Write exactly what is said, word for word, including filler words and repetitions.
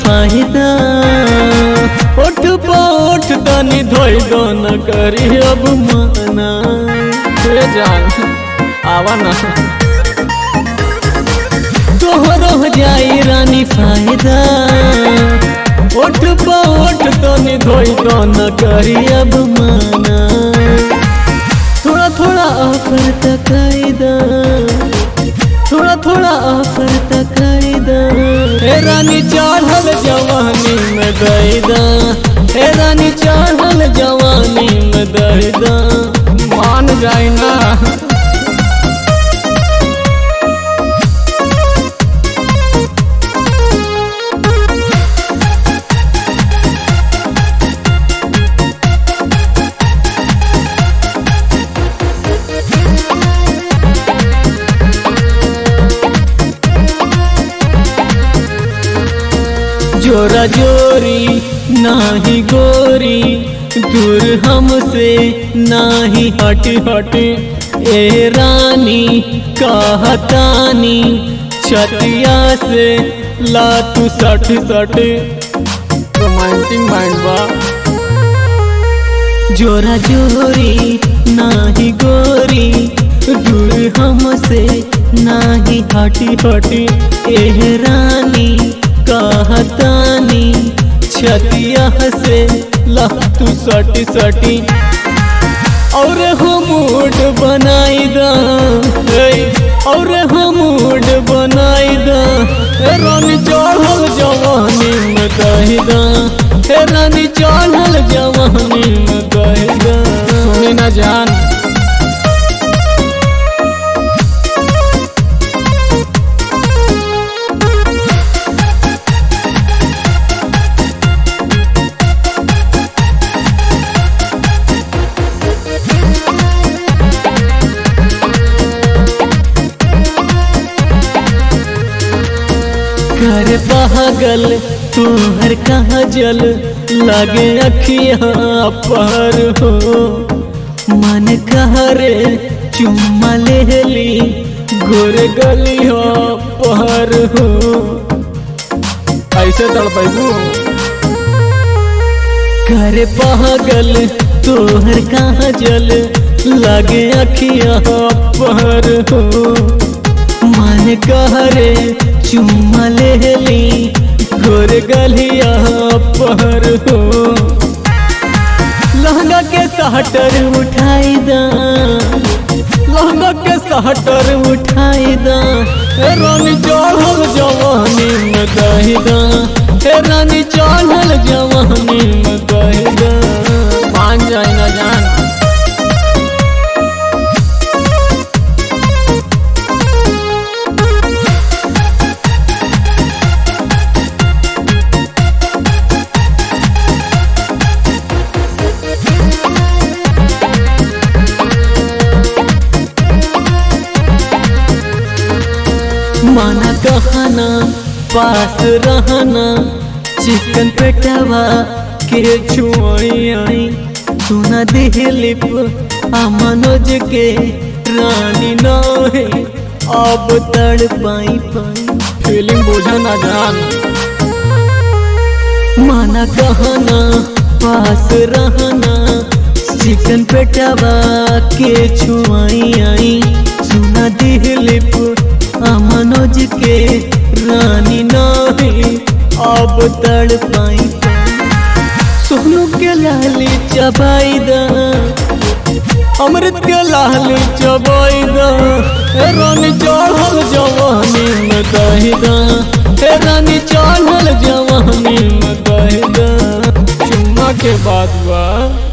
फायदा ओठ पोठ तनी धोई दो न करी अब माना हे जान आवा ना तोहरो जाई रानी फायदा ओठ पोठ तनी धोई दो न करी अब माना थोड़ा थोड़ा ऑफर तकायदा थोड़ा थोड़ा ऑफर तकायदा हे रानी चढ़ल जवानी में दैदा हे रानी चढ़ल जवानी में दैदा मान जाए ना जोरा जोरी नाही गोरी दूर हमसे नाही हट हट ए रानी कहतानी छतिया से ला तू सठ सठ रोमांटिक माइंड बा जोरा जोरी नाही गोरी दूर हमसे नाही हटी हटी ए रानी कहतानी छतिया से ला तू सटी सटी और हम मूड बनाई दा और हम मूड बनाई दा रानी चढ़ल जवानी में कही दा हे रानी चढ़ल जवानी में कही दा सुनी ना जान घर बहगल तोहर कहाँ जल लगे अखिया पर हो मन कहरे चुम्मा लेली घोर गलिया पर हो ऐसे तड़पैबू घर बहगल तोहर कहाँ जल लगे अखिया पर हो मन कहरे चुम्मा लेली गोर गलिया पर हो लहंगा के सहटर उठाई दा लहंगा के सहटर उठाई दा रानी चढ़ल जवानी में कही दा हे रानी चढ़ल जवानी में कही दा मान जाए ना जान माना कहना पास रहना चिकन पेटवा के छुआई आई सुना दिलिप आ मनोज के रानी ना है अब तड़ पाई पाई फीलिंग बुझा ना जान माना कहना पास रहना चिकन पेटवा के छुआई आई सुना दिलिप मनोज के रानी नाही अब तड़ पाई सोनू के लाली चबाई दा अमृत के लाली चबाई दा रानी चढ़ल जवानी में कही दा रानी चढ़ल जवानी में कही दा चुम्मा के बाद बा